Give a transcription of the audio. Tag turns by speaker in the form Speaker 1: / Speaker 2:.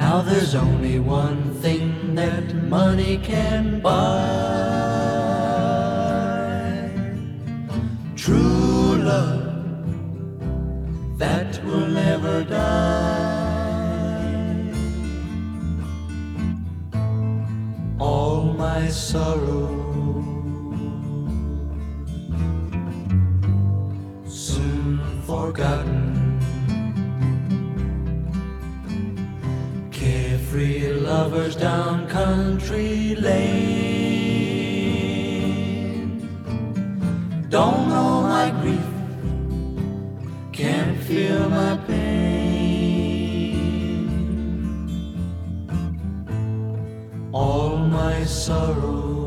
Speaker 1: Now there's only one thing that money can buy: true love that will never die. All my sorrow soon forgotten, carefree lovers down country lane. Don't know my grief, can't feel my pain. All my sorrow